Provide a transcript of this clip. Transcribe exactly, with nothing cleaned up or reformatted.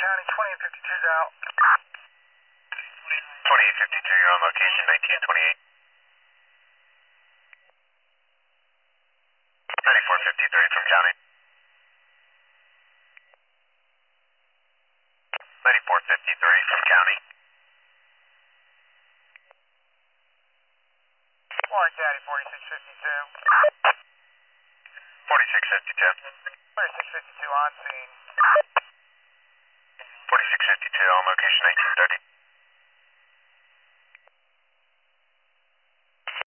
County, twenty-eight fifty-two's out. twenty-eight fifty-two, you're on location, nineteen twenty-eight. ninety-four fifty-three from County. ninety-four fifty-three from County. Warren County, forty-six fifty-two. forty-six fifty-two. forty-six fifty-two on scene. forty-six fifty-two, on location, nineteen thirty.